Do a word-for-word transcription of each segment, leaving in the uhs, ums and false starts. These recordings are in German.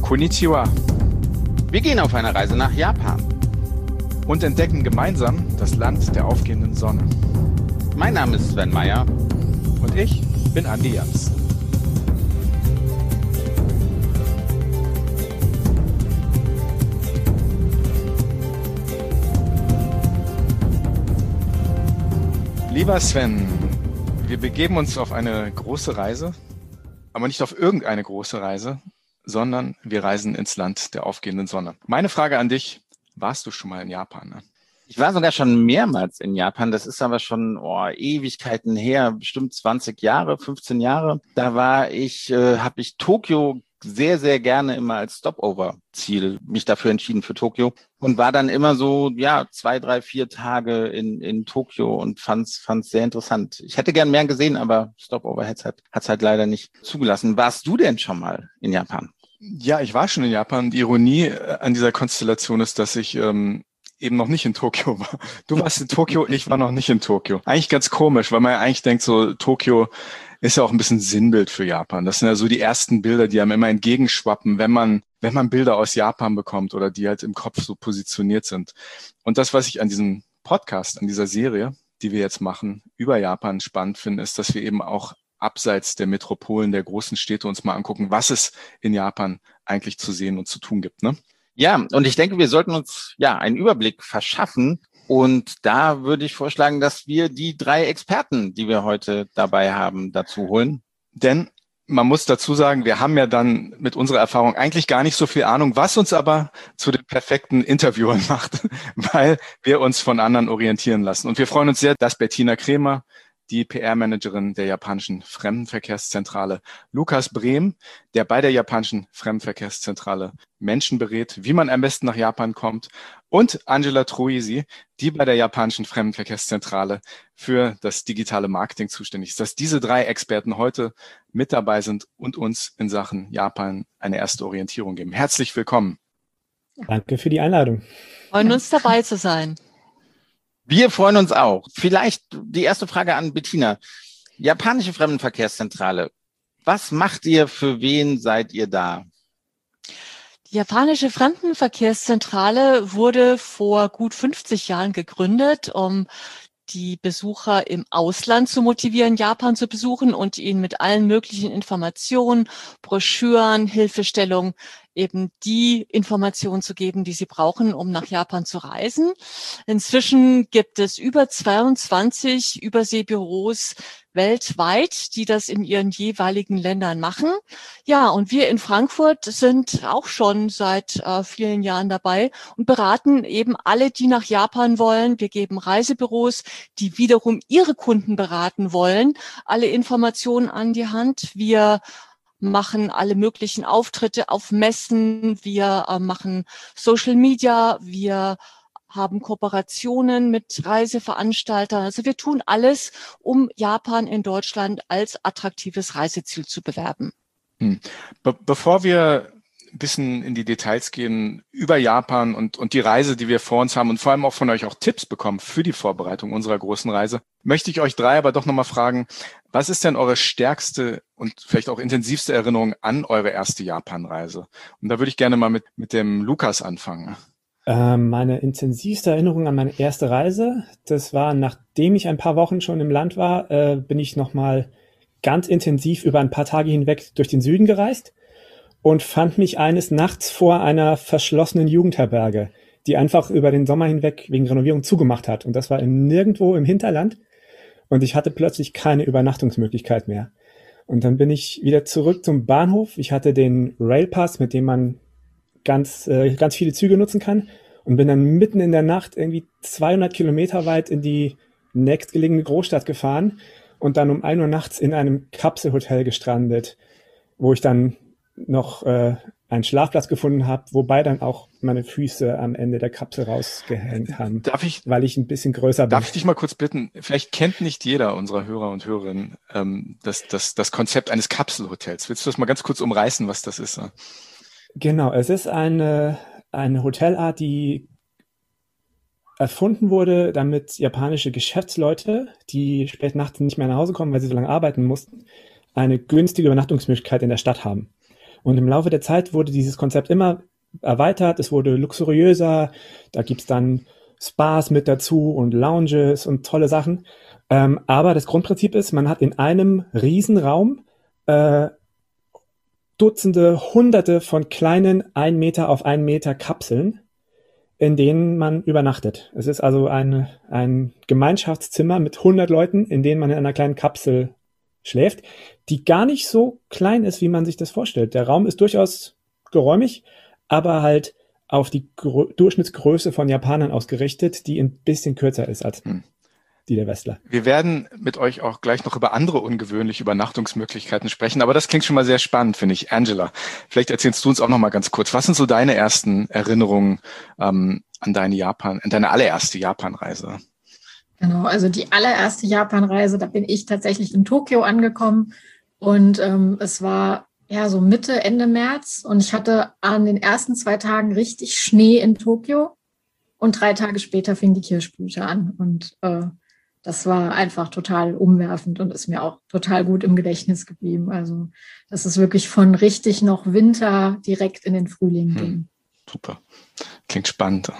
Konnichiwa. Wir gehen auf eine Reise nach Japan. Und entdecken gemeinsam das Land der aufgehenden Sonne. Mein Name ist Sven Meyer. Und ich bin Andi Jans. Lieber Sven, wir begeben uns auf eine große Reise, aber nicht auf irgendeine große Reise, sondern wir reisen ins Land der aufgehenden Sonne. Meine Frage an dich, warst du schon mal in Japan? Ne? Ich war sogar schon mehrmals in Japan. Das ist aber schon oh, Ewigkeiten her, bestimmt zwanzig Jahre, fünfzehn Jahre. Da war ich, äh, habe ich Tokio sehr, sehr gerne immer als Stopover-Ziel mich dafür entschieden für Tokio und war dann immer so, ja, zwei, drei, vier Tage in, in Tokio und fand's, fand's sehr interessant. Ich hätte gern mehr gesehen, aber Stopover hat's halt, hat's halt leider nicht zugelassen. Warst du denn schon mal in Japan? Ja, ich war schon in Japan. Die Ironie an dieser Konstellation ist, dass ich ähm, eben noch nicht in Tokio war. Du warst in Tokio, ich war noch nicht in Tokio. Eigentlich ganz komisch, weil man ja eigentlich denkt, so Tokio ist ja auch ein bisschen Sinnbild für Japan. Das sind ja so die ersten Bilder, die einem immer entgegenschwappen, wenn man wenn man Bilder aus Japan bekommt oder die halt im Kopf so positioniert sind. Und das, was ich an diesem Podcast, an dieser Serie, die wir jetzt machen, über Japan spannend finde, ist, dass wir eben auch abseits der Metropolen, der großen Städte uns mal angucken, was es in Japan eigentlich zu sehen und zu tun gibt, ne? Ja, und ich denke, wir sollten uns ja einen Überblick verschaffen. Und da würde ich vorschlagen, dass wir die drei Experten, die wir heute dabei haben, dazu holen. Denn man muss dazu sagen, wir haben ja dann mit unserer Erfahrung eigentlich gar nicht so viel Ahnung, was uns aber zu den perfekten Interviewern macht, weil wir uns von anderen orientieren lassen. Und wir freuen uns sehr, dass Bettina Kremer, die P R-Managerin der japanischen Fremdenverkehrszentrale, Lukas Brehm, der bei der japanischen Fremdenverkehrszentrale Menschen berät, wie man am besten nach Japan kommt, und Angela Troisi, die bei der japanischen Fremdenverkehrszentrale für das digitale Marketing zuständig ist. Dass diese drei Experten heute mit dabei sind und uns in Sachen Japan eine erste Orientierung geben. Herzlich willkommen. Danke für die Einladung. Freuen uns, dabei zu sein. Wir freuen uns auch. Vielleicht die erste Frage an Bettina. Japanische Fremdenverkehrszentrale. Was macht ihr? Für wen seid ihr da? Die japanische Fremdenverkehrszentrale wurde vor gut fünfzig Jahren gegründet, um die Besucher im Ausland zu motivieren, Japan zu besuchen und ihnen mit allen möglichen Informationen, Broschüren, Hilfestellungen eben die Informationen zu geben, die sie brauchen, um nach Japan zu reisen. Inzwischen gibt es über zweiundzwanzig Überseebüros weltweit, die das in ihren jeweiligen Ländern machen. Ja, und wir in Frankfurt sind auch schon seit äh, vielen Jahren dabei und beraten eben alle, die nach Japan wollen. Wir geben Reisebüros, die wiederum ihre Kunden beraten wollen, alle Informationen an die Hand. Wir machen alle möglichen Auftritte auf Messen, wir äh, machen Social Media, wir haben Kooperationen mit Reiseveranstaltern. Also wir tun alles, um Japan in Deutschland als attraktives Reiseziel zu bewerben. Hm. Be- bevor wir ein bisschen in die Details gehen über Japan und, und die Reise, die wir vor uns haben und vor allem auch von euch auch Tipps bekommen für die Vorbereitung unserer großen Reise, möchte ich euch drei aber doch nochmal fragen, was ist denn eure stärkste und vielleicht auch intensivste Erinnerung an eure erste Japan-Reise? Und da würde ich gerne mal mit, mit dem Lukas anfangen. Ähm, meine intensivste Erinnerung an meine erste Reise, das war, nachdem ich ein paar Wochen schon im Land war, äh, bin ich nochmal ganz intensiv über ein paar Tage hinweg durch den Süden gereist und fand mich eines Nachts vor einer verschlossenen Jugendherberge, die einfach über den Sommer hinweg wegen Renovierung zugemacht hat. Und das war in nirgendwo im Hinterland. Und ich hatte plötzlich keine Übernachtungsmöglichkeit mehr. Und dann bin ich wieder zurück zum Bahnhof. Ich hatte den Railpass, mit dem man ganz, äh, ganz viele Züge nutzen kann. Und bin dann mitten in der Nacht irgendwie zweihundert Kilometer weit in die nächstgelegene Großstadt gefahren und dann um ein Uhr nachts in einem Kapselhotel gestrandet, wo ich dann noch äh, einen Schlafplatz gefunden habe, wobei dann auch meine Füße am Ende der Kapsel rausgehängt haben, Darf ich, weil ich ein bisschen größer bin. darf ich dich mal kurz bitten, vielleicht kennt nicht jeder unserer Hörer und Hörerinnen ähm, das, das, das Konzept eines Kapselhotels. Willst du das mal ganz kurz umreißen, was das ist? Genau, es ist eine, eine Hotelart, die erfunden wurde, damit japanische Geschäftsleute, die spät nachts nicht mehr nach Hause kommen, weil sie so lange arbeiten mussten, eine günstige Übernachtungsmöglichkeit in der Stadt haben. Und im Laufe der Zeit wurde dieses Konzept immer erweitert, es wurde luxuriöser, da gibt's dann Spas mit dazu und Lounges und tolle Sachen. Ähm, aber das Grundprinzip ist, man hat in einem Riesenraum äh, Dutzende, Hunderte von kleinen ein Meter auf ein Meter Kapseln, in denen man übernachtet. Es ist also ein, ein Gemeinschaftszimmer mit hundert Leuten, in denen man in einer kleinen Kapsel schläft, die gar nicht so klein ist, wie man sich das vorstellt. Der Raum ist durchaus geräumig, aber halt auf die Gro- Durchschnittsgröße von Japanern ausgerichtet, die ein bisschen kürzer ist als hm. die der Westler. Wir werden mit euch auch gleich noch über andere ungewöhnliche Übernachtungsmöglichkeiten sprechen, aber das klingt schon mal sehr spannend, finde ich. Angela, vielleicht erzählst du uns auch noch mal ganz kurz, was sind so deine ersten Erinnerungen ähm, an deine Japan, an deine allererste Japanreise? Genau, also die allererste Japanreise, da bin ich tatsächlich in Tokio angekommen und ähm, es war ja so Mitte, Ende März und ich hatte an den ersten zwei Tagen richtig Schnee in Tokio und drei Tage später fing die Kirschblüte an und äh, das war einfach total umwerfend und ist mir auch total gut im Gedächtnis geblieben. Also das ist wirklich von richtig noch Winter direkt in den Frühling ging. Hm, super, klingt spannend.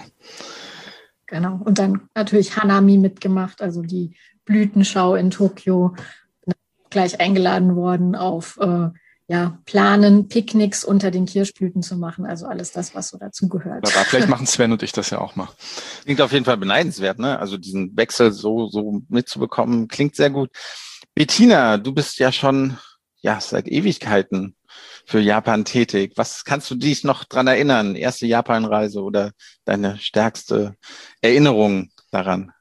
Genau, und dann natürlich Hanami mitgemacht, also die Blütenschau in Tokio. Bin gleich eingeladen worden auf äh, ja, Planen, Picknicks unter den Kirschblüten zu machen. Also alles das, was so dazugehört. Aber vielleicht machen Sven und ich das ja auch mal. Klingt auf jeden Fall beneidenswert, ne? Also diesen Wechsel so so mitzubekommen, klingt sehr gut. Bettina, du bist ja schon ja seit Ewigkeiten für Japan tätig. Was kannst du dich noch dran erinnern? Erste Japanreise oder deine stärkste Erinnerung daran?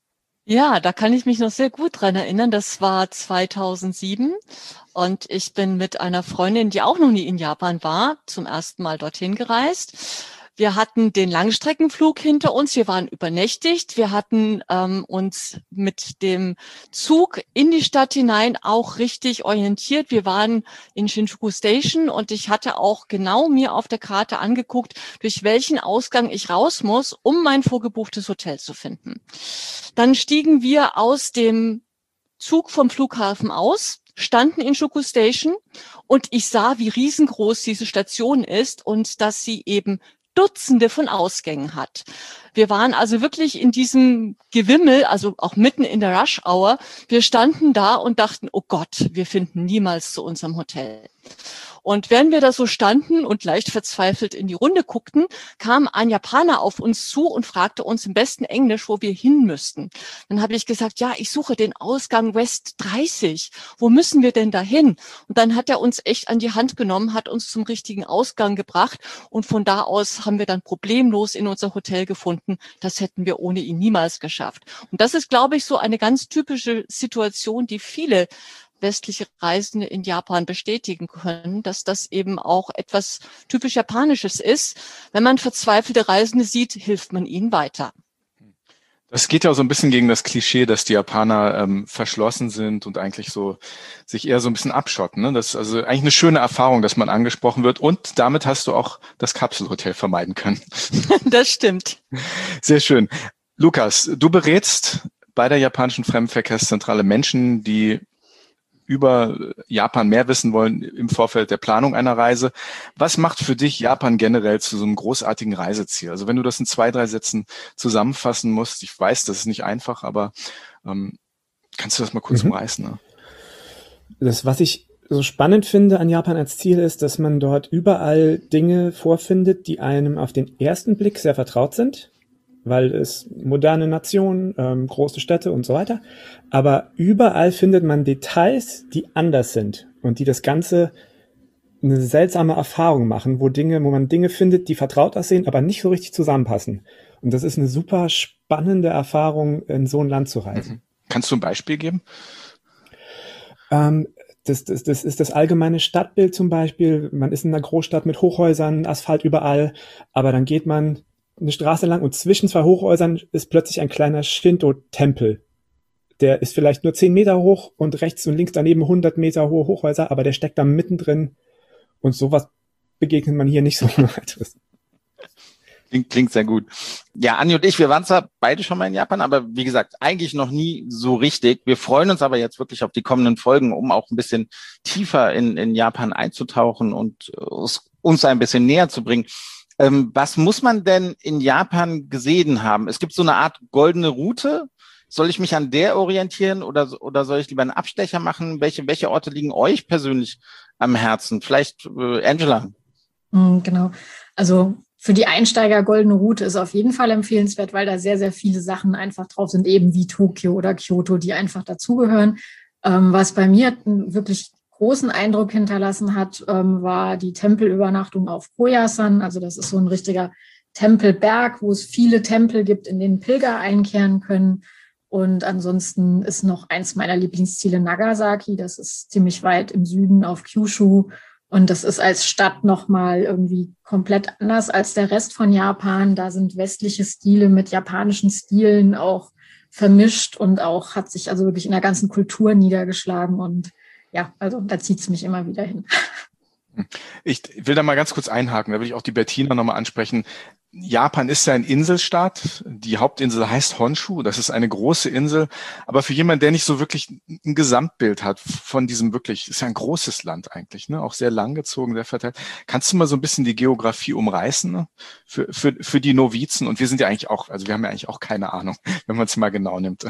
Ja, da kann ich mich noch sehr gut dran erinnern. Das war zweitausendsieben und ich bin mit einer Freundin, die auch noch nie in Japan war, zum ersten Mal dorthin gereist. Wir hatten den Langstreckenflug hinter uns, wir waren übernächtigt, wir hatten ähm, uns mit dem Zug in die Stadt hinein auch richtig orientiert. Wir waren in Shinjuku Station und ich hatte auch genau mir auf der Karte angeguckt, durch welchen Ausgang ich raus muss, um mein vorgebuchtes Hotel zu finden. Dann stiegen wir aus dem Zug vom Flughafen aus, standen in Shinjuku Station und ich sah, wie riesengroß diese Station ist und dass sie eben Dutzende von Ausgängen hat. Wir waren also wirklich in diesem Gewimmel, also auch mitten in der Rush Hour. Wir standen da und dachten, oh Gott, wir finden niemals zu unserem Hotel. Und während wir da so standen und leicht verzweifelt in die Runde guckten, kam ein Japaner auf uns zu und fragte uns im besten Englisch, wo wir hin müssten. Dann habe ich gesagt, ja, ich suche den Ausgang West dreißig. Wo müssen wir denn da hin? Und dann hat er uns echt an die Hand genommen, hat uns zum richtigen Ausgang gebracht und von da aus haben wir dann problemlos in unser Hotel gefunden. Das hätten wir ohne ihn niemals geschafft. Und das ist, glaube ich, so eine ganz typische Situation, die viele westliche Reisende in Japan bestätigen können, dass das eben auch etwas typisch Japanisches ist. Wenn man verzweifelte Reisende sieht, hilft man ihnen weiter. Das geht ja auch so ein bisschen gegen das Klischee, dass die Japaner ähm, verschlossen sind und eigentlich so sich eher so ein bisschen abschotten. Ne? Das ist also eigentlich eine schöne Erfahrung, dass man angesprochen wird und damit hast du auch das Kapselhotel vermeiden können. Das stimmt. Sehr schön. Lukas, du berätst bei der japanischen Fremdenverkehrszentrale Menschen, die über Japan mehr wissen wollen im Vorfeld der Planung einer Reise. Was macht für dich Japan generell zu so einem großartigen Reiseziel? Also wenn du das in zwei, drei Sätzen zusammenfassen musst, ich weiß, das ist nicht einfach, aber ähm, kannst du das mal kurz mhm. umreißen? Ne? Das, was ich so spannend finde an Japan als Ziel ist, dass man dort überall Dinge vorfindet, die einem auf den ersten Blick sehr vertraut sind, weil es moderne Nationen, ähm, große Städte und so weiter. Aber überall findet man Details, die anders sind und die das Ganze eine seltsame Erfahrung machen, wo Dinge, wo man Dinge findet, die vertraut aussehen, aber nicht so richtig zusammenpassen. Und das ist eine super spannende Erfahrung, in so ein Land zu reisen. Mhm. Kannst du ein Beispiel geben? Ähm, das, das, das ist das allgemeine Stadtbild zum Beispiel. Man ist in einer Großstadt mit Hochhäusern, Asphalt überall, aber dann geht man eine Straße lang und zwischen zwei Hochhäusern ist plötzlich ein kleiner Shinto-Tempel. Der ist vielleicht nur zehn Meter hoch und rechts und links daneben hundert Meter hohe Hochhäuser, aber der steckt da mittendrin und sowas begegnet man hier nicht so weiteres. Klingt, klingt sehr gut. Ja, Anni und ich, wir waren zwar beide schon mal in Japan, aber wie gesagt, eigentlich noch nie so richtig. Wir freuen uns aber jetzt wirklich auf die kommenden Folgen, um auch ein bisschen tiefer in, in Japan einzutauchen und uns, uns ein bisschen näher zu bringen. Ähm, was muss man denn in Japan gesehen haben? Es gibt so eine Art goldene Route. Soll ich mich an der orientieren oder, oder soll ich lieber einen Abstecher machen? Welche, welche Orte liegen euch persönlich am Herzen? Vielleicht äh, Angela. Genau. Also für die Einsteiger goldene Route ist auf jeden Fall empfehlenswert, weil da sehr, sehr viele Sachen einfach drauf sind, eben wie Tokio oder Kyoto, die einfach dazugehören. Ähm, was bei mir einen wirklich großen Eindruck hinterlassen hat, ähm, war die Tempelübernachtung auf Koyasan. Also das ist so ein richtiger Tempelberg, wo es viele Tempel gibt, in denen Pilger einkehren können. Und ansonsten ist noch eins meiner Lieblingsziele Nagasaki. Das ist ziemlich weit im Süden auf Kyushu. Und das ist als Stadt nochmal irgendwie komplett anders als der Rest von Japan. Da sind westliche Stile mit japanischen Stilen auch vermischt und auch hat sich also wirklich in der ganzen Kultur niedergeschlagen. Und ja, also da zieht es mich immer wieder hin. Ich will da mal ganz kurz einhaken, da will ich auch die Bettina nochmal ansprechen. Japan ist ja ein Inselstaat. Die Hauptinsel heißt Honshu. Das ist eine große Insel. Aber für jemanden, der nicht so wirklich ein Gesamtbild hat von diesem wirklich, ist ja ein großes Land eigentlich, ne? Auch sehr langgezogen, sehr verteilt. Kannst du mal so ein bisschen die Geografie umreißen, ne? Für, für, für die Novizen? Und wir sind ja eigentlich auch, also wir haben ja eigentlich auch keine Ahnung, wenn man es mal genau nimmt.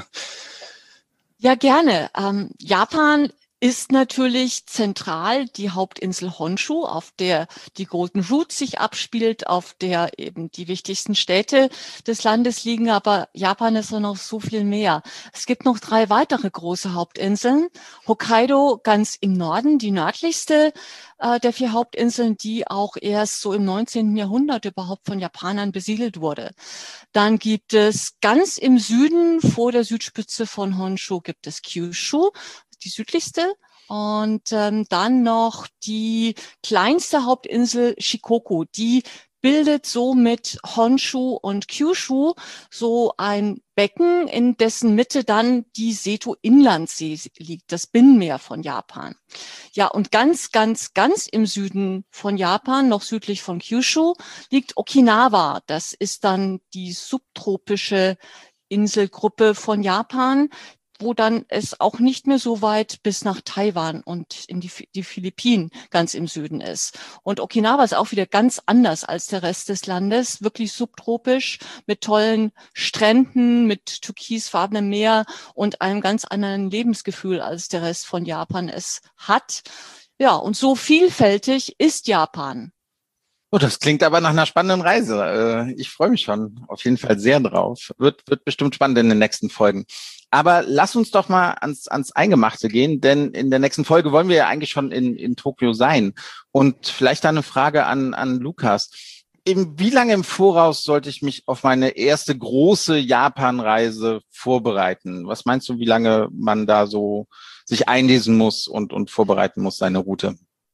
Ja, gerne. Ähm, Japan ist natürlich zentral die Hauptinsel Honshu, auf der die Golden Route sich abspielt, auf der eben die wichtigsten Städte des Landes liegen. Aber Japan ist ja noch so viel mehr. Es gibt noch drei weitere große Hauptinseln. Hokkaido ganz im Norden, die nördlichste äh, der vier Hauptinseln, die auch erst so im neunzehnten Jahrhundert überhaupt von Japanern besiedelt wurde. Dann gibt es ganz im Süden, vor der Südspitze von Honshu, gibt es Kyushu, die südlichste, und ähm, dann noch die kleinste Hauptinsel Shikoku, die bildet so mit Honshu und Kyushu so ein Becken, in dessen Mitte dann die Seto-Inlandsee liegt, das Binnenmeer von Japan. Ja, und ganz, ganz, ganz im Süden von Japan, noch südlich von Kyushu, liegt Okinawa. Das ist dann die subtropische Inselgruppe von Japan, wo dann es auch nicht mehr so weit bis nach Taiwan und in die, die Philippinen ganz im Süden ist. Und Okinawa ist auch wieder ganz anders als der Rest des Landes, wirklich subtropisch mit tollen Stränden, mit türkisfarbenem Meer und einem ganz anderen Lebensgefühl, als der Rest von Japan es hat. Ja, und so vielfältig ist Japan. Oh, das klingt aber nach einer spannenden Reise. Ich freue mich schon auf jeden Fall sehr drauf. Wird, wird bestimmt spannend in den nächsten Folgen. Aber lass uns doch mal ans, ans Eingemachte gehen, denn in der nächsten Folge wollen wir ja eigentlich schon in, in Tokio sein. Und vielleicht da eine Frage an, an Lukas. Eben, wie lange im Voraus sollte ich mich auf meine erste große Japan-Reise vorbereiten? Was meinst du, wie lange man da so sich einlesen muss und, und vorbereiten muss, seine Route?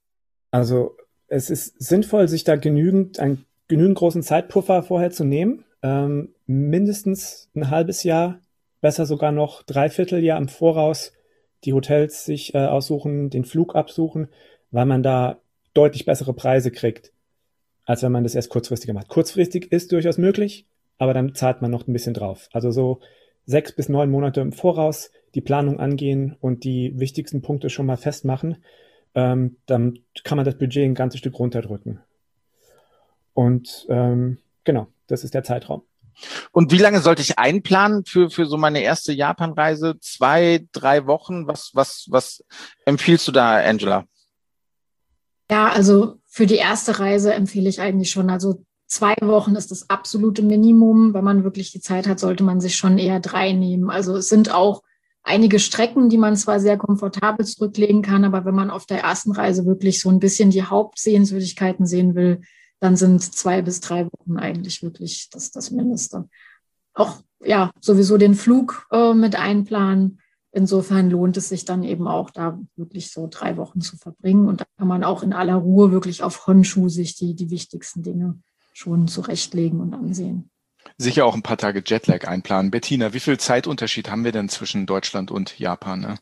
Also es ist sinnvoll, sich da genügend, einen genügend großen Zeitpuffer vorher zu nehmen. Ähm, mindestens ein halbes Jahr, besser sogar noch dreiviertel Jahr im Voraus die Hotels sich äh, aussuchen, den Flug absuchen, weil man da deutlich bessere Preise kriegt, als wenn man das erst kurzfristiger macht. Kurzfristig ist durchaus möglich, aber dann zahlt man noch ein bisschen drauf. Also so sechs bis neun Monate im Voraus die Planung angehen und die wichtigsten Punkte schon mal festmachen. Ähm, dann kann man das Budget ein ganzes Stück runterdrücken. Und ähm, genau, das ist der Zeitraum. Und wie lange sollte ich einplanen für, für so meine erste Japan-Reise? Zwei, drei Wochen? Was, was, was empfiehlst du da, Angela? Ja, also für die erste Reise empfehle ich eigentlich schon, also zwei Wochen ist das absolute Minimum. Wenn man wirklich die Zeit hat, sollte man sich schon eher drei nehmen. Also es sind auch einige Strecken, die man zwar sehr komfortabel zurücklegen kann, aber wenn man auf der ersten Reise wirklich so ein bisschen die Hauptsehenswürdigkeiten sehen will, dann sind zwei bis drei Wochen eigentlich wirklich das, das Mindeste. Auch ja sowieso den Flug äh, mit einplanen. Insofern lohnt es sich dann eben auch, da wirklich so drei Wochen zu verbringen. Und da kann man auch in aller Ruhe wirklich auf Honshu sich die, die wichtigsten Dinge schon zurechtlegen und ansehen. Sicher auch ein paar Tage Jetlag einplanen. Bettina, wie viel Zeitunterschied haben wir denn zwischen Deutschland und Japan? Ne?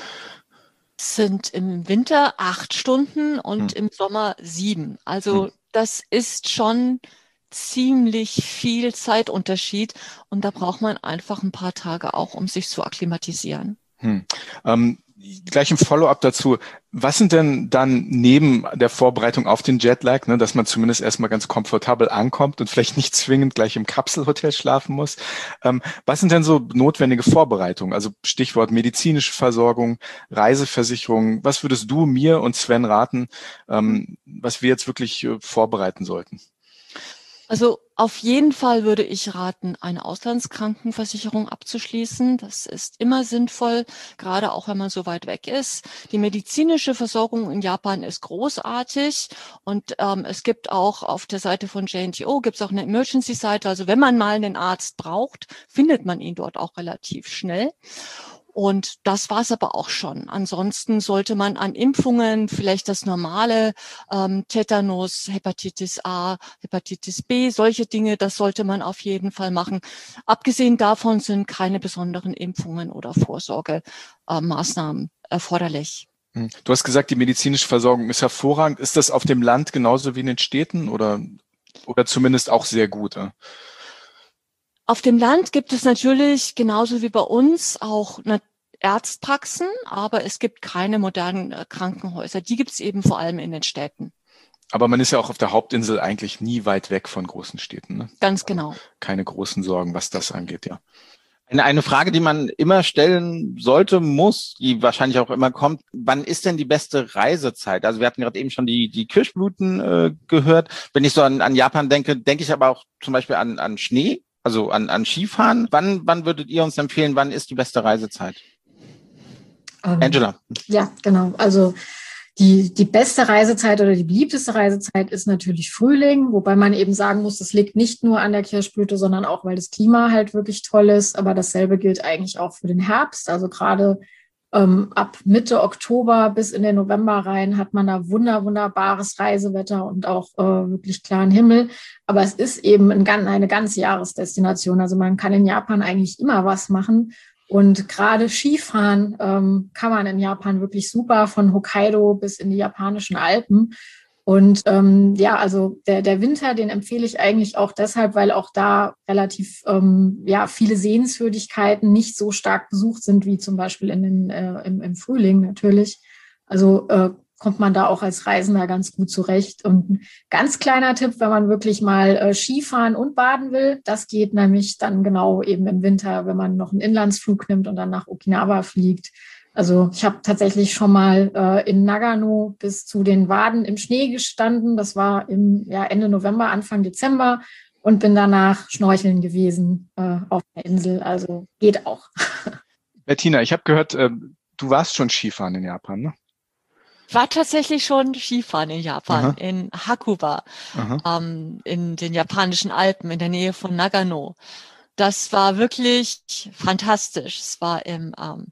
Es sind im Winter acht Stunden und hm. im Sommer sieben. Also hm. das ist schon ziemlich viel Zeitunterschied und da braucht man einfach ein paar Tage auch, um sich zu akklimatisieren. Hm. Ähm, gleich im Follow-up dazu. Was sind denn dann neben der Vorbereitung auf den Jetlag, ne, dass man zumindest erstmal ganz komfortabel ankommt und vielleicht nicht zwingend gleich im Kapselhotel schlafen muss, ähm, was sind denn so notwendige Vorbereitungen? Also Stichwort medizinische Versorgung, Reiseversicherung. Was würdest du mir und Sven raten, ähm, was wir jetzt wirklich äh, vorbereiten sollten? Also auf jeden Fall würde ich raten, eine Auslandskrankenversicherung abzuschließen. Das ist immer sinnvoll, gerade auch wenn man so weit weg ist. Die medizinische Versorgung in Japan ist großartig und ähm, es gibt auch auf der Seite von J and J O gibt es auch eine Emergency-Seite. Also wenn man mal einen Arzt braucht, findet man ihn dort auch relativ schnell. Und das war es aber auch schon. Ansonsten sollte man an Impfungen vielleicht das normale ähm, Tetanus, Hepatitis A, Hepatitis B, solche Dinge, das sollte man auf jeden Fall machen. Abgesehen davon sind keine besonderen Impfungen oder Vorsorgemaßnahmen äh, erforderlich. Du hast gesagt, die medizinische Versorgung ist hervorragend. Ist das auf dem Land genauso wie in den Städten oder, oder zumindest auch sehr gut? Äh? Auf dem Land gibt es natürlich genauso wie bei uns auch eine Arztpraxen, aber es gibt keine modernen Krankenhäuser. Die gibt es eben vor allem in den Städten. Aber man ist ja auch auf der Hauptinsel eigentlich nie weit weg von großen Städten. Ne? Ganz genau. Keine großen Sorgen, was das angeht, ja. Eine, eine Frage, die man immer stellen sollte, muss, die wahrscheinlich auch immer kommt, wann ist denn die beste Reisezeit? Also wir hatten gerade eben schon die, die Kirschblüten äh, gehört. Wenn ich so an, an Japan denke, denke ich aber auch zum Beispiel an, an Schnee. Also an, an Skifahren. Wann, wann würdet ihr uns empfehlen, wann ist die beste Reisezeit? Um, Angela. Ja, genau. Also die, die beste Reisezeit oder die beliebteste Reisezeit ist natürlich Frühling, wobei man eben sagen muss, das liegt nicht nur an der Kirschblüte, sondern auch, weil das Klima halt wirklich toll ist. Aber dasselbe gilt eigentlich auch für den Herbst. Also gerade ähm, ab Mitte Oktober bis in den November rein hat man da wunder, wunderbares Reisewetter und auch äh, wirklich klaren Himmel. Aber es ist eben ein, eine ganze Jahresdestination. Also man kann in Japan eigentlich immer was machen. Und gerade Skifahren ähm, kann man in Japan wirklich super, von Hokkaido bis in die japanischen Alpen. Und ähm, ja, also der, der Winter, den empfehle ich eigentlich auch deshalb, weil auch da relativ ähm, ja, viele Sehenswürdigkeiten nicht so stark besucht sind, wie zum Beispiel in den, äh, im, im Frühling natürlich. Also äh, kommt man da auch als Reisender ganz gut zurecht. Und ein ganz kleiner Tipp, wenn man wirklich mal äh, Skifahren und baden will, das geht nämlich dann genau eben im Winter, wenn man noch einen Inlandsflug nimmt und dann nach Okinawa fliegt. Also ich habe tatsächlich schon mal äh, in Nagano bis zu den Waden im Schnee gestanden. Das war im ja, Ende November, Anfang Dezember und bin danach schnorcheln gewesen äh, auf der Insel. Also geht auch. Bettina, ich habe gehört, äh, du warst schon Skifahren in Japan, ne? Ich war tatsächlich schon Skifahren in Japan, Aha. in Hakuba, ähm, in den japanischen Alpen in der Nähe von Nagano. Das war wirklich fantastisch. Es war im ähm,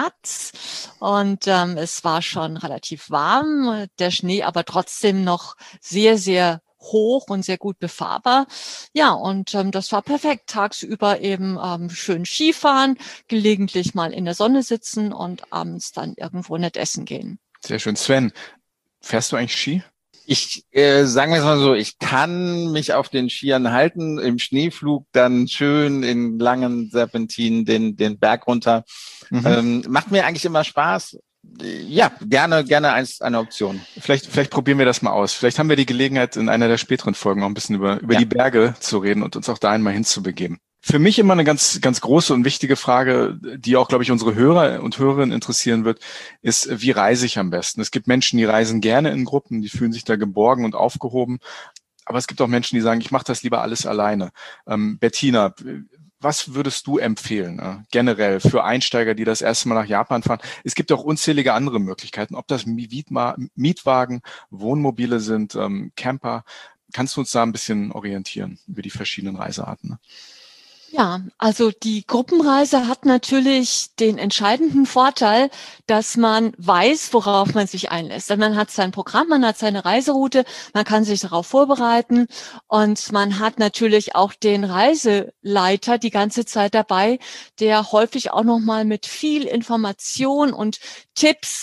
März und ähm, es war schon relativ warm, der Schnee aber trotzdem noch sehr, sehr hoch und sehr gut befahrbar. Ja, und ähm, das war perfekt. Tagsüber eben ähm, schön Skifahren, gelegentlich mal in der Sonne sitzen und abends dann irgendwo nett essen gehen. Sehr schön. Sven, fährst du eigentlich Ski? Ich äh, sagen wir es mal so, ich kann mich auf den Skiern halten, im Schneeflug dann schön in langen Serpentinen den den Berg runter. Mhm. Ähm, macht mir eigentlich immer Spaß. Ja, gerne gerne als eine Option. Vielleicht vielleicht probieren wir das mal aus. Vielleicht haben wir die Gelegenheit, in einer der späteren Folgen auch ein bisschen über über ja. die Berge zu reden und uns auch da einmal hinzubegeben. Für mich immer eine ganz, ganz große und wichtige Frage, die auch, glaube ich, unsere Hörer und Hörerinnen interessieren wird, ist, wie reise ich am besten? Es gibt Menschen, die reisen gerne in Gruppen, die fühlen sich da geborgen und aufgehoben. Aber es gibt auch Menschen, die sagen, ich mache das lieber alles alleine. Ähm, Bettina, was würdest du empfehlen, äh, generell für Einsteiger, die das erste Mal nach Japan fahren? Es gibt auch unzählige andere Möglichkeiten, ob das Mietwagen, Wohnmobile sind, ähm, Camper. Kannst du uns da ein bisschen orientieren über die verschiedenen Reisearten? Ne? Ja, also die Gruppenreise hat natürlich den entscheidenden Vorteil, dass man weiß, worauf man sich einlässt. Man hat sein Programm, man hat seine Reiseroute, man kann sich darauf vorbereiten und man hat natürlich auch den Reiseleiter die ganze Zeit dabei, der häufig auch nochmal mit viel Information und Tipps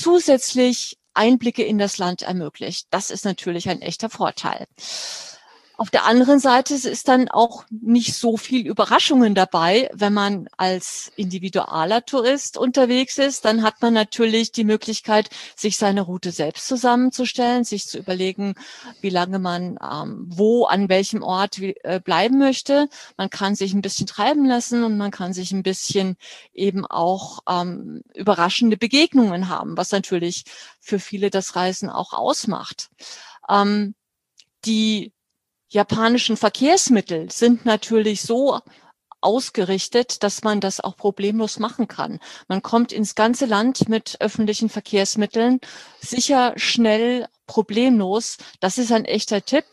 zusätzlich Einblicke in das Land ermöglicht. Das ist natürlich ein echter Vorteil. Auf der anderen Seite ist dann auch nicht so viel Überraschungen dabei. Wenn man als individualer Tourist unterwegs ist, dann hat man natürlich die Möglichkeit, sich seine Route selbst zusammenzustellen, sich zu überlegen, wie lange man ähm, wo, an welchem Ort wie, äh, bleiben möchte. Man kann sich ein bisschen treiben lassen und man kann sich ein bisschen eben auch ähm, überraschende Begegnungen haben, was natürlich für viele das Reisen auch ausmacht. Ähm, die japanischen Verkehrsmittel sind natürlich so ausgerichtet, dass man das auch problemlos machen kann. Man kommt ins ganze Land mit öffentlichen Verkehrsmitteln sicher, schnell, problemlos. Das ist ein echter Tipp.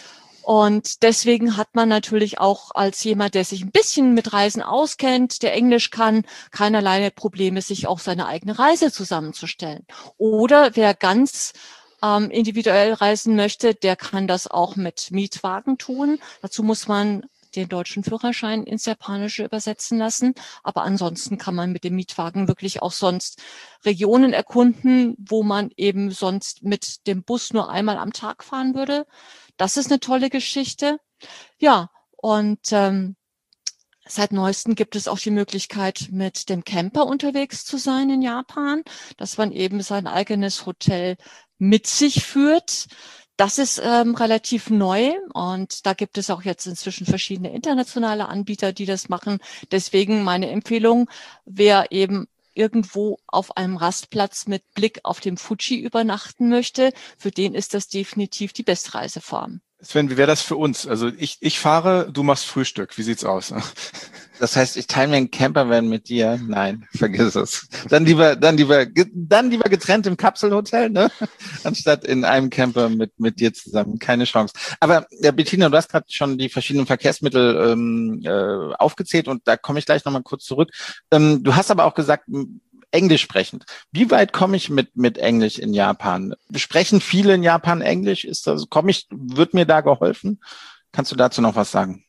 Und deswegen hat man natürlich auch als jemand, der sich ein bisschen mit Reisen auskennt, der Englisch kann, keinerlei Probleme, sich auch seine eigene Reise zusammenzustellen. Oder wer ganz ähm, individuell reisen möchte, der kann das auch mit Mietwagen tun. Dazu muss man den deutschen Führerschein ins Japanische übersetzen lassen. Aber ansonsten kann man mit dem Mietwagen wirklich auch sonst Regionen erkunden, wo man eben sonst mit dem Bus nur einmal am Tag fahren würde. Das ist eine tolle Geschichte. Ja, und ähm, seit neuestem gibt es auch die Möglichkeit, mit dem Camper unterwegs zu sein in Japan, dass man eben sein eigenes Hotel mit sich führt. Das ist ähm, relativ neu und da gibt es auch jetzt inzwischen verschiedene internationale Anbieter, die das machen. Deswegen meine Empfehlung, wer eben irgendwo auf einem Rastplatz mit Blick auf den Fuji übernachten möchte, für den ist das definitiv die beste Reiseform. Sven, wie wäre das für uns? Also ich, ich fahre, du machst Frühstück. Wie sieht's aus? Das heißt, ich teile mir einen Campervan mit dir? Nein, vergiss es. Dann lieber, dann lieber, dann lieber getrennt im Kapselhotel, ne? Anstatt in einem Camper mit mit dir zusammen. Keine Chance. Aber ja, Bettina, du hast gerade schon die verschiedenen Verkehrsmittel ähm, äh, aufgezählt und da komme ich gleich nochmal kurz zurück. Ähm, du hast aber auch gesagt, Englisch sprechend. Wie weit komme ich mit mit Englisch in Japan? Sprechen viele in Japan Englisch? Ist das, komme ich, wird mir da geholfen? Kannst du dazu noch was sagen?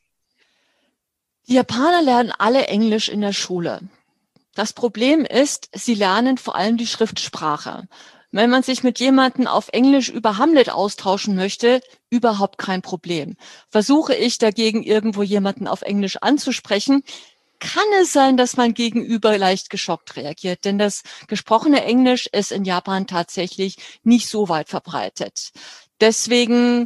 Die Japaner lernen alle Englisch in der Schule. Das Problem ist, sie lernen vor allem die Schriftsprache. Wenn man sich mit jemandem auf Englisch über Hamlet austauschen möchte, überhaupt kein Problem. Versuche ich dagegen irgendwo jemanden auf Englisch anzusprechen, kann es sein, dass mein Gegenüber leicht geschockt reagiert, denn das gesprochene Englisch ist in Japan tatsächlich nicht so weit verbreitet. Deswegen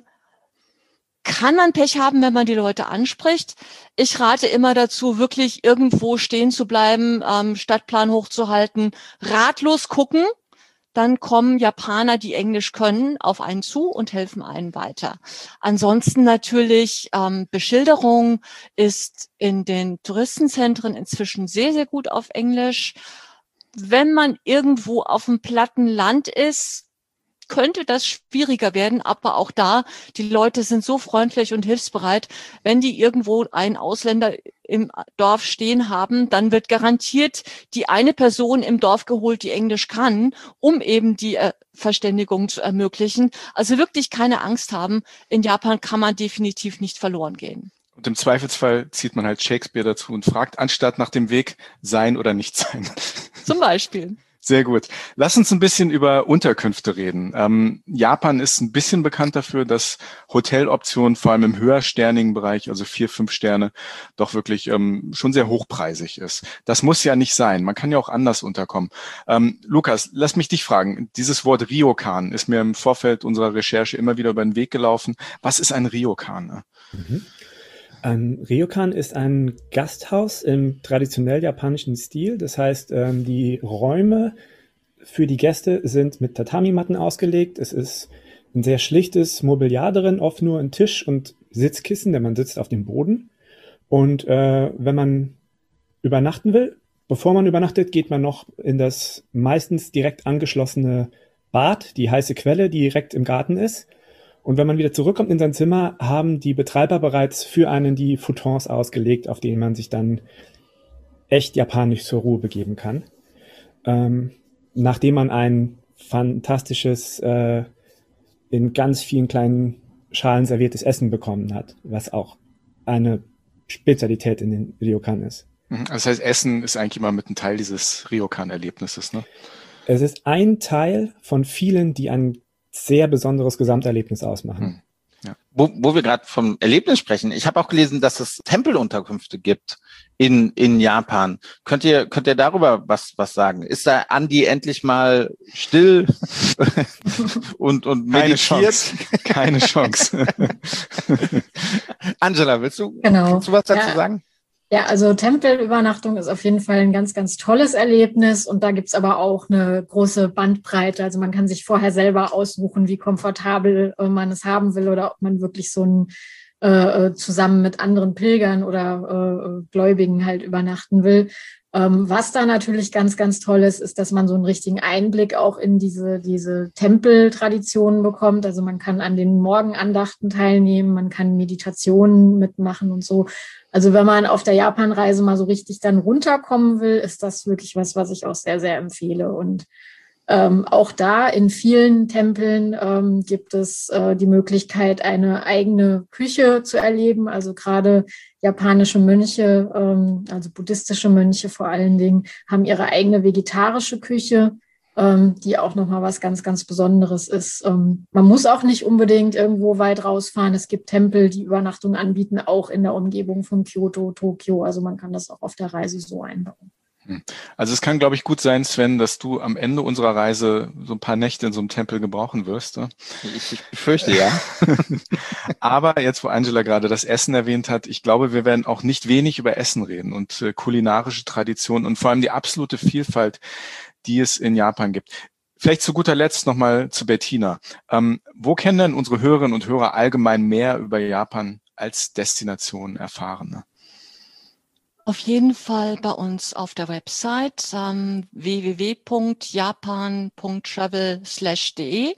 kann man Pech haben, wenn man die Leute anspricht. Ich rate immer dazu, wirklich irgendwo stehen zu bleiben, ähm, Stadtplan hochzuhalten, ratlos gucken. Dann kommen Japaner, die Englisch können, auf einen zu und helfen einen weiter. Ansonsten natürlich ähm, Beschilderung ist in den Touristenzentren inzwischen sehr, sehr gut auf Englisch. Wenn man irgendwo auf dem platten Land ist, könnte das schwieriger werden, aber auch da, die Leute sind so freundlich und hilfsbereit. Wenn die irgendwo einen Ausländer im Dorf stehen haben, dann wird garantiert die eine Person im Dorf geholt, die Englisch kann, um eben die äh, Verständigung zu ermöglichen. Also wirklich keine Angst haben. In Japan kann man definitiv nicht verloren gehen. Und im Zweifelsfall zieht man halt Shakespeare dazu und fragt, anstatt nach dem Weg sein oder nicht sein. Zum Beispiel. Sehr gut. Lass uns ein bisschen über Unterkünfte reden. Ähm, Japan ist ein bisschen bekannt dafür, dass Hoteloptionen vor allem im höhersternigen Bereich, also vier, fünf Sterne, doch wirklich ähm, schon sehr hochpreisig ist. Das muss ja nicht sein. Man kann ja auch anders unterkommen. Ähm, Lukas, lass mich dich fragen. Dieses Wort Ryokan ist mir im Vorfeld unserer Recherche immer wieder über den Weg gelaufen. Was ist ein Ryokan? Mhm. Ein Ryokan ist ein Gasthaus im traditionell japanischen Stil. Das heißt, ähm, die Räume für die Gäste sind mit Tatami-Matten ausgelegt. Es ist ein sehr schlichtes Mobiliar drin, oft nur ein Tisch und Sitzkissen, denn man sitzt auf dem Boden. Und äh, wenn man übernachten will, bevor man übernachtet, geht man noch in das meistens direkt angeschlossene Bad, die heiße Quelle, die direkt im Garten ist. Und wenn man wieder zurückkommt in sein Zimmer, haben die Betreiber bereits für einen die Futons ausgelegt, auf denen man sich dann echt japanisch zur Ruhe begeben kann. Ähm, nachdem man ein fantastisches, äh, in ganz vielen kleinen Schalen serviertes Essen bekommen hat, was auch eine Spezialität in den Ryokan ist. Das heißt, Essen ist eigentlich immer mit ein Teil dieses Ryokan-Erlebnisses, ne? Es ist ein Teil von vielen, die ein sehr besonderes Gesamterlebnis ausmachen. Hm. Ja. Wo, wo wir gerade vom Erlebnis sprechen, ich habe auch gelesen, dass es Tempelunterkünfte gibt in in Japan. Könnt ihr könnt ihr darüber was was sagen? Ist da Andi endlich mal still und und meditiert? Keine Chance. Keine Chance. Angela, willst du, genau. kannst du was dazu ja. sagen? Ja, also Tempelübernachtung ist auf jeden Fall ein ganz, ganz tolles Erlebnis und da gibt's aber auch eine große Bandbreite. Also man kann sich vorher selber aussuchen, wie komfortabel äh, man es haben will oder ob man wirklich so ein äh, zusammen mit anderen Pilgern oder äh, Gläubigen halt übernachten will. Ähm, was da natürlich ganz, ganz toll ist, ist, dass man so einen richtigen Einblick auch in diese, diese Tempeltraditionen bekommt. Also man kann an den Morgenandachten teilnehmen, man kann Meditationen mitmachen und so. Also wenn man auf der Japanreise mal so richtig dann runterkommen will, ist das wirklich was, was ich auch sehr, sehr empfehle. Und ähm, auch da in vielen Tempeln ähm, gibt es äh, die Möglichkeit, eine eigene Küche zu erleben. Also gerade japanische Mönche, ähm, also buddhistische Mönche vor allen Dingen, haben ihre eigene vegetarische Küche, ähm, die auch nochmal was ganz, ganz Besonderes ist. Ähm, man muss auch nicht unbedingt irgendwo weit rausfahren. Es gibt Tempel, die Übernachtung anbieten, auch in der Umgebung von Kyoto, Tokio. Also man kann das auch auf der Reise so einbauen. Also es kann, glaube ich, gut sein, Sven, dass du am Ende unserer Reise so ein paar Nächte in so einem Tempel gebrauchen wirst. Ne? Ich, ich befürchte, ja. Aber jetzt, wo Angela gerade das Essen erwähnt hat, ich glaube, wir werden auch nicht wenig über Essen reden und äh, kulinarische Traditionen und vor allem die absolute Vielfalt, die es in Japan gibt. Vielleicht zu guter Letzt nochmal zu Bettina. Ähm, wo können denn unsere Hörerinnen und Hörer allgemein mehr über Japan als Destination erfahren? Ne? Auf jeden Fall bei uns auf der Website ähm, w w w punkt japan punkt travel slash de.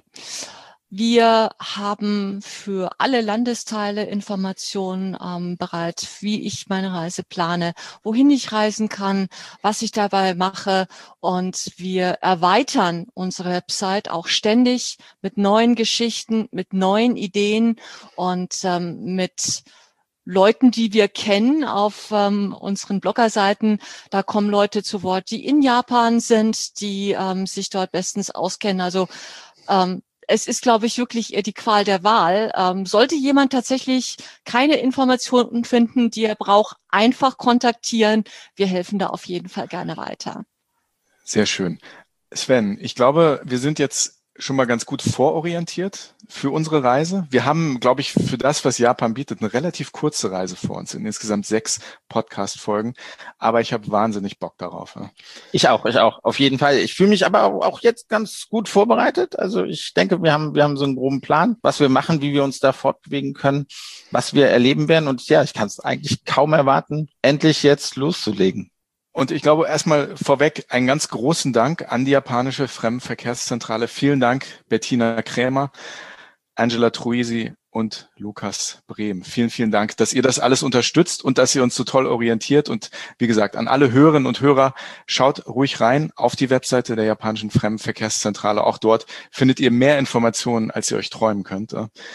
Wir haben für alle Landesteile Informationen ähm, bereit, wie ich meine Reise plane, wohin ich reisen kann, was ich dabei mache. Und wir erweitern unsere Website auch ständig mit neuen Geschichten, mit neuen Ideen und ähm, mit Leuten, die wir kennen auf ähm, unseren Bloggerseiten. Da kommen Leute zu Wort, die in Japan sind, die ähm, sich dort bestens auskennen. Also ähm, es ist, glaube ich, wirklich eher die Qual der Wahl. Ähm, sollte jemand tatsächlich keine Informationen finden, die er braucht, einfach kontaktieren. Wir helfen da auf jeden Fall gerne weiter. Sehr schön. Sven, ich glaube, wir sind jetzt schon mal ganz gut vororientiert für unsere Reise. Wir haben, glaube ich, für das, was Japan bietet, eine relativ kurze Reise vor uns, in insgesamt sechs Podcast-Folgen. Aber ich habe wahnsinnig Bock darauf. Ja. Ich auch, ich auch, auf jeden Fall. Ich fühle mich aber auch jetzt ganz gut vorbereitet. Also ich denke, wir haben, wir haben so einen groben Plan, was wir machen, wie wir uns da fortbewegen können, was wir erleben werden. Und ja, ich kann es eigentlich kaum erwarten, endlich jetzt loszulegen. Und ich glaube, erstmal vorweg einen ganz großen Dank an die japanische Fremdenverkehrszentrale. Vielen Dank, Bettina Krämer, Angela Truisi und Lukas Brehm. Vielen, vielen Dank, dass ihr das alles unterstützt und dass ihr uns so toll orientiert. Und wie gesagt, an alle Hörerinnen und Hörer, schaut ruhig rein auf die Webseite der japanischen Fremdenverkehrszentrale. Auch dort findet ihr mehr Informationen, als ihr euch träumen könnt.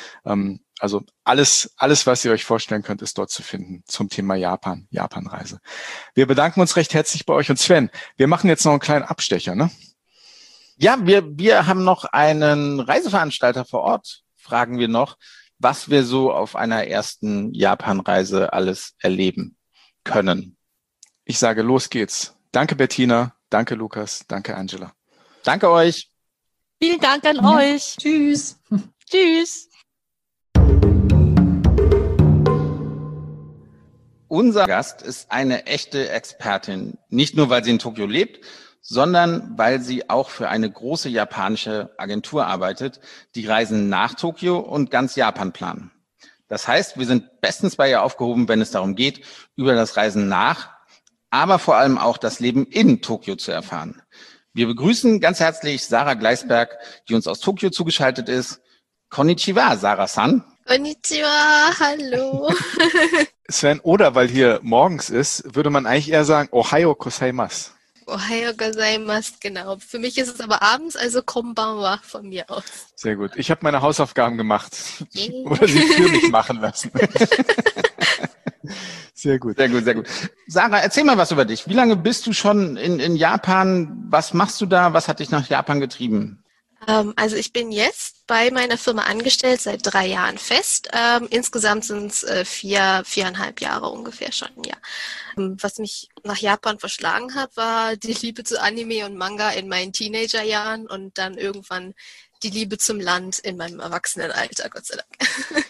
Also alles, alles, was ihr euch vorstellen könnt, ist dort zu finden zum Thema Japan, Japanreise. Wir bedanken uns recht herzlich bei euch. Und Sven, wir machen jetzt noch einen kleinen Abstecher, ne? Ja, wir, wir haben noch einen Reiseveranstalter vor Ort, fragen wir noch, was wir so auf einer ersten Japanreise alles erleben können. Ich sage, los geht's. Danke, Bettina. Danke, Lukas. Danke, Angela. Danke euch. Vielen Dank an Ja. euch. Tschüss. Tschüss. Unser Gast ist eine echte Expertin, nicht nur, weil sie in Tokio lebt, sondern weil sie auch für eine große japanische Agentur arbeitet, die Reisen nach Tokio und ganz Japan planen. Das heißt, wir sind bestens bei ihr aufgehoben, wenn es darum geht, über das Reisen nach, aber vor allem auch das Leben in Tokio zu erfahren. Wir begrüßen ganz herzlich Sarah Gleisberg, die uns aus Tokio zugeschaltet ist. Konnichiwa, Sarah-san. Konnichiwa, hallo. Sven, oder weil hier morgens ist, würde man eigentlich eher sagen, Ohayo gozaimasu. Ohayo gozaimasu, genau. Für mich ist es aber abends, also konbanwa von mir aus. Sehr gut. Ich habe meine Hausaufgaben gemacht. Yeah. Oder sie für mich machen lassen. Sehr gut. Sehr gut, sehr gut. Sarah, erzähl mal was über dich. Wie lange bist du schon in, in Japan? Was machst du da? Was hat dich nach Japan getrieben? Ähm, also ich bin jetzt bei meiner Firma angestellt, seit drei Jahren fest. Ähm, insgesamt sind es äh, vier, viereinhalb Jahre ungefähr schon, ja. Ähm, was mich nach Japan verschlagen hat, war die Liebe zu Anime und Manga in meinen Teenagerjahren und dann irgendwann die Liebe zum Land in meinem Erwachsenenalter, Gott sei Dank.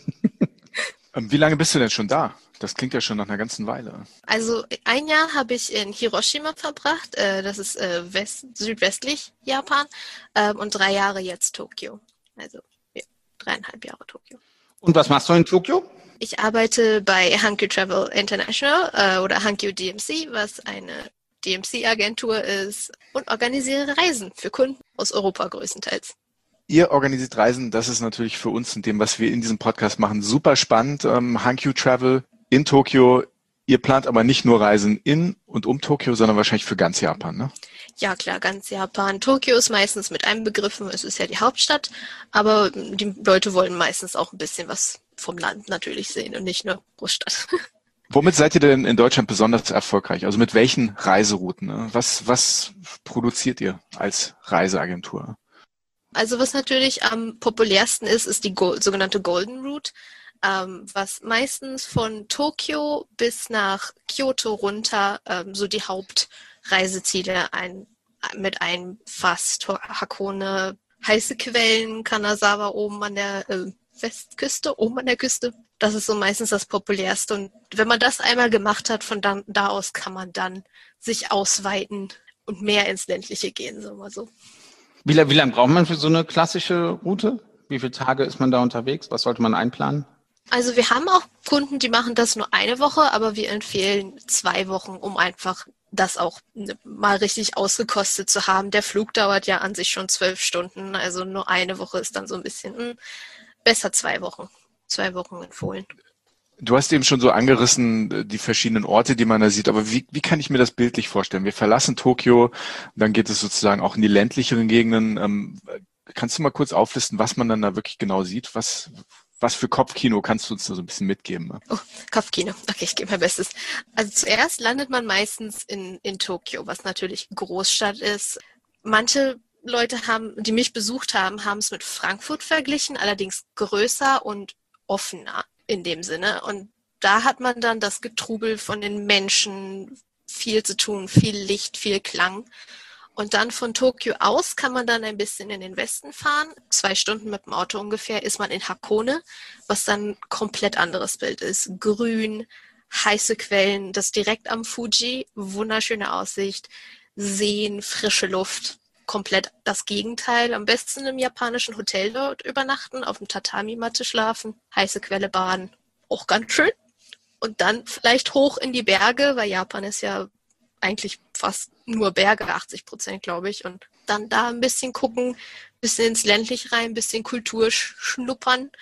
Wie lange bist du denn schon da? Das klingt ja schon nach einer ganzen Weile. Also ein Jahr habe ich in Hiroshima verbracht, äh, das ist äh, west, südwestlich Japan, ähm, und drei Jahre jetzt Tokio. Also ja, dreieinhalb Jahre Tokio. Und was machst du in Tokio? Ich arbeite bei Hankyu Travel International äh, oder Hankyu D M C, was eine D M C-Agentur ist, und organisiere Reisen für Kunden aus Europa größtenteils. Ihr organisiert Reisen, das ist natürlich für uns in dem, was wir in diesem Podcast machen, super spannend. Ähm, Hankyu Travel in Tokio. Ihr plant aber nicht nur Reisen in und um Tokio, sondern wahrscheinlich für ganz Japan, ne? Ja klar, ganz Japan. Tokio ist meistens mit einbegriffen, es ist ja die Hauptstadt, aber die Leute wollen meistens auch ein bisschen was vom Land natürlich sehen und nicht nur Großstadt. Womit seid ihr denn in Deutschland besonders erfolgreich? Also mit welchen Reiserouten? Ne? Was, was produziert ihr als Reiseagentur? Also was natürlich am populärsten ist, ist die Go- sogenannte Golden Route, ähm, was meistens von Tokio bis nach Kyoto runter ähm, so die Hauptreiseziele ein, mit einfasst. Hakone, heiße Quellen, Kanazawa oben an der äh, Westküste, oben an der Küste. Das ist so meistens das Populärste. Und wenn man das einmal gemacht hat, von dann, da aus kann man dann sich ausweiten und mehr ins Ländliche gehen, sagen wir mal so. Wie, wie lange braucht man für so eine klassische Route? Wie viele Tage ist man da unterwegs? Was sollte man einplanen? Also wir haben auch Kunden, die machen das nur eine Woche, aber wir empfehlen zwei Wochen, um einfach das auch mal richtig ausgekostet zu haben. Der Flug dauert ja an sich schon zwölf Stunden, also nur eine Woche ist dann so ein bisschen mh, besser zwei Wochen. Zwei Wochen empfohlen. Du hast eben schon so angerissen, die verschiedenen Orte, die man da sieht, aber wie, wie kann ich mir das bildlich vorstellen? Wir verlassen Tokio, dann geht es sozusagen auch in die ländlicheren Gegenden. Ähm, kannst du mal kurz auflisten, was man dann da wirklich genau sieht? Was, was für Kopfkino kannst du uns da so ein bisschen mitgeben? Ne? Oh, Kopfkino. Okay, ich gebe mein Bestes. Also zuerst landet man meistens in, in Tokio, was natürlich Großstadt ist. Manche Leute haben, die mich besucht haben, haben es mit Frankfurt verglichen, allerdings größer und offener in dem Sinne. Und da hat man dann das Getrubel von den Menschen, viel zu tun, viel Licht, viel Klang. Und dann von Tokio aus kann man dann ein bisschen in den Westen fahren. Zwei Stunden mit dem Auto ungefähr ist man in Hakone, was dann ein komplett anderes Bild ist. Grün, heiße Quellen, das direkt am Fuji, wunderschöne Aussicht, Seen, frische Luft. Komplett das Gegenteil. Am besten im japanischen Hotel dort übernachten, auf dem Tatami-Matte schlafen, heiße Quelle baden. Auch ganz schön. Und dann vielleicht hoch in die Berge, weil Japan ist ja eigentlich fast nur Berge, achtzig Prozent, glaube ich. Und dann da ein bisschen gucken, bisschen ins ländliche rein, ein bisschen Kultur schnuppern,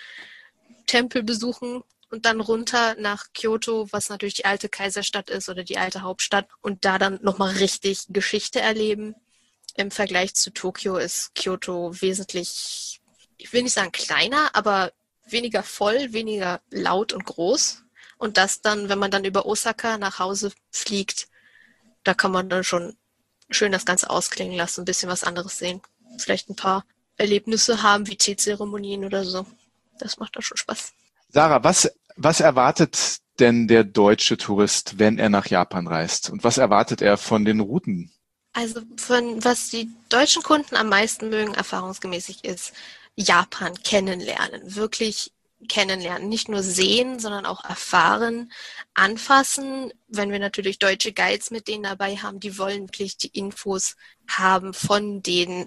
Tempel besuchen und dann runter nach Kyoto, was natürlich die alte Kaiserstadt ist oder die alte Hauptstadt. Und da dann nochmal richtig Geschichte erleben. Im Vergleich zu Tokio ist Kyoto wesentlich, ich will nicht sagen kleiner, aber weniger voll, weniger laut und groß. Und das dann, wenn man dann über Osaka nach Hause fliegt, da kann man dann schon schön das Ganze ausklingen lassen, ein bisschen was anderes sehen. Vielleicht ein paar Erlebnisse haben, wie Teezeremonien oder so. Das macht dann schon Spaß. Sarah, was, was erwartet denn der deutsche Tourist, wenn er nach Japan reist? Und was erwartet er von den Routen? Also von was die deutschen Kunden am meisten mögen, erfahrungsgemäß ist, Japan kennenlernen, wirklich kennenlernen, nicht nur sehen, sondern auch erfahren, anfassen. Wenn wir natürlich deutsche Guides mit denen dabei haben, die wollen wirklich die Infos haben von den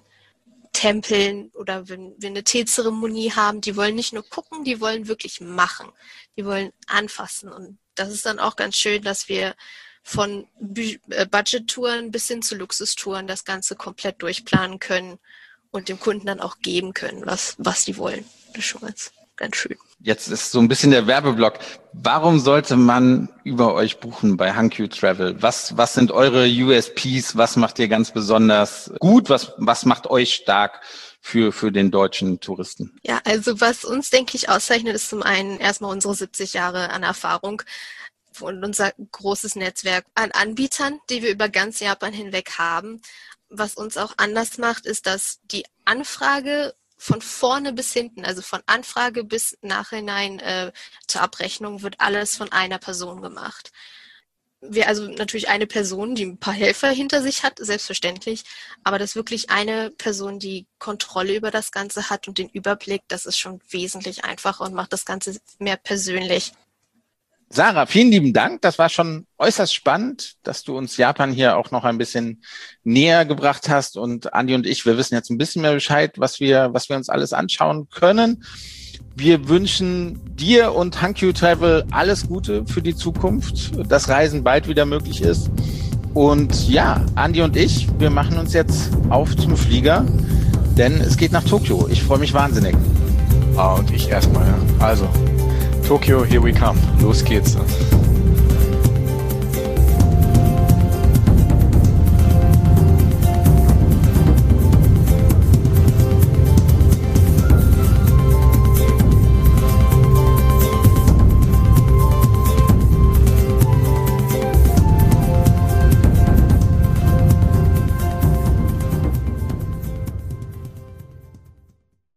Tempeln oder wenn wir eine Teezeremonie haben, die wollen nicht nur gucken, die wollen wirklich machen, die wollen anfassen. Und das ist dann auch ganz schön, dass wir von Budget-Touren bis hin zu Luxustouren das Ganze komplett durchplanen können und dem Kunden dann auch geben können, was, was die wollen. Das ist schon ganz, ganz schön. Jetzt ist so ein bisschen der Werbeblock. Warum sollte man über euch buchen bei Hankyu Travel? Was, was sind eure U S Ps? Was macht ihr ganz besonders gut? Was, was macht euch stark für, für den deutschen Touristen? Ja, also was uns, denke ich, auszeichnet, ist zum einen erstmal unsere siebzig Jahre an Erfahrung und unser großes Netzwerk an Anbietern, die wir über ganz Japan hinweg haben. was uns auch anders macht, ist, dass die Anfrage von vorne bis hinten, also von Anfrage bis nachhinein äh, zur Abrechnung, wird alles von einer Person gemacht. Wir also natürlich eine Person, die ein paar Helfer hinter sich hat, selbstverständlich, aber dass wirklich eine Person die Kontrolle über das Ganze hat und den Überblick, das ist schon wesentlich einfacher und macht das Ganze mehr persönlich. Sarah, vielen lieben Dank. Das war schon äußerst spannend, dass du uns Japan hier auch noch ein bisschen näher gebracht hast. Und Andi und ich, wir wissen jetzt ein bisschen mehr Bescheid, was wir, was wir uns alles anschauen können. Wir wünschen dir und Hankyu Travel alles Gute für die Zukunft, dass Reisen bald wieder möglich ist. Und ja, Andi und ich, wir machen uns jetzt auf zum Flieger, denn es geht nach Tokio. Ich freue mich wahnsinnig. Ah, und ich erstmal, ja. Also, Tokio, here we come. Los geht's.